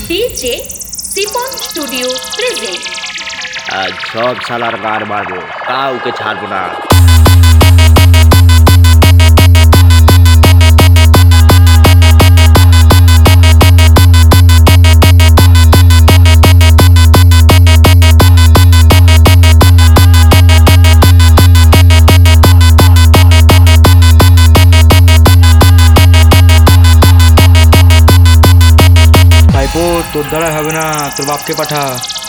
DJ chiffon studio present. আজ সব শালার গার মারবো, কাউকে ছাড়বো না। ভাইপো তোর দ্বারা হবে না, তোর বাপকে পাঠা।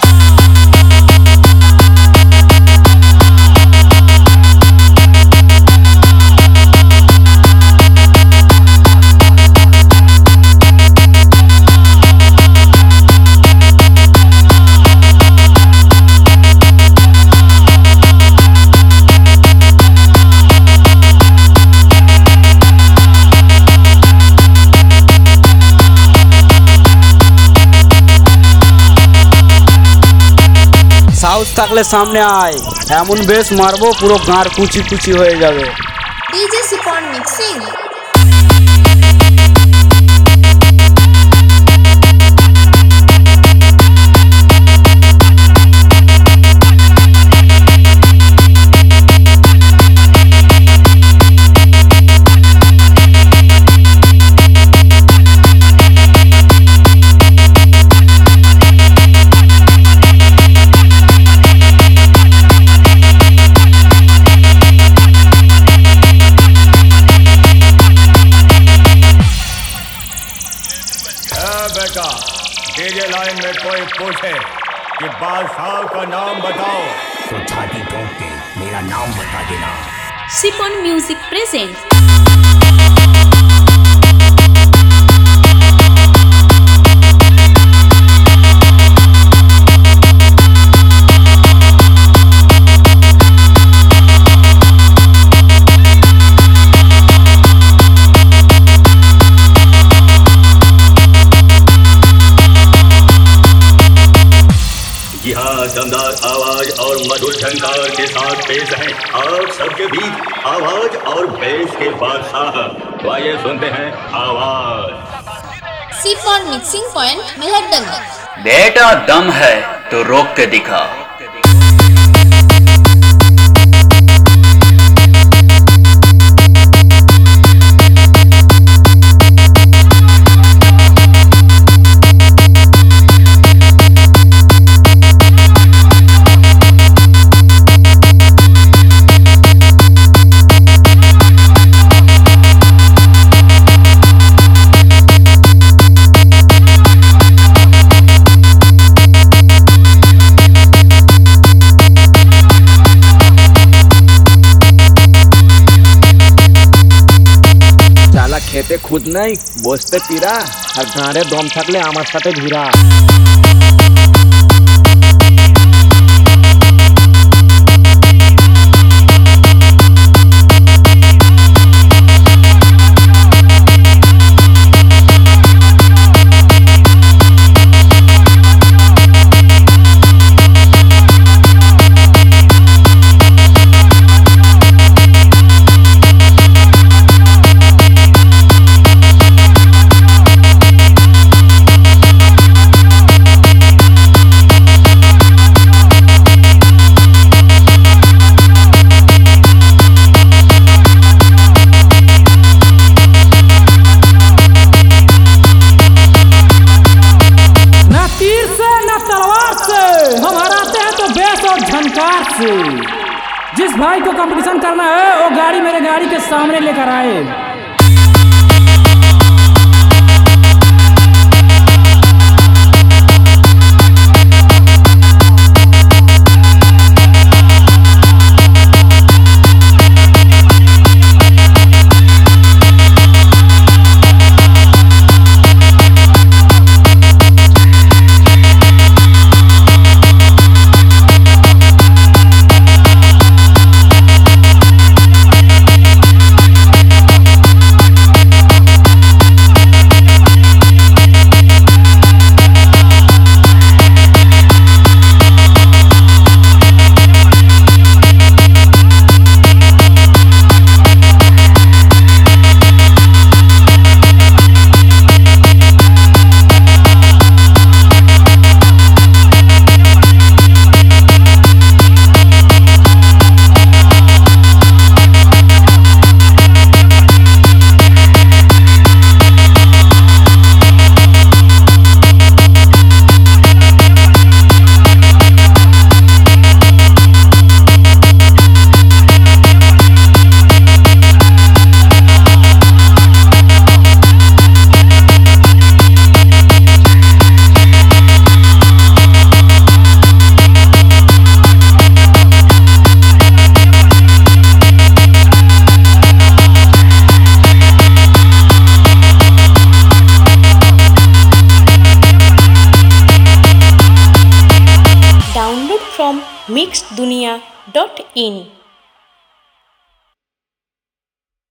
সাহস থাকলে সামনে আয়, এমন বেশ মারবো পুরো গাঁর কুচি কুচি হয়ে যাবে। DJ Sipon mixing. बेटा, डीजे लाइन में कोई पूछे कि बादशाह का नाम बताओ तो छाती ठोक के मेरा नाम बता देना। Sipon music present. दमदार आवाज और मधुर झंकार के साथ पेश है आप सबके बीच आवाज और बेस के बादशाह। तो आइए सुनते हैं आवाज। Sipon mixing point Meherdanga. बेटा दम है तो रोक के दिखा। খেতে খুদ নাই, বসতে পীরা, আর গাঁড়ে দম থাকলে আমার সাথে ভিড়া। जिस भाई को कंपटीशन करना है वो गाड़ी मेरे गाड़ी के सामने लेकर आए। mixeddunia.in